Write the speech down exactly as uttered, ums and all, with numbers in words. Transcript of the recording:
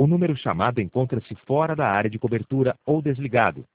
número chamado encontra-se fora da área de cobertura ou desligado.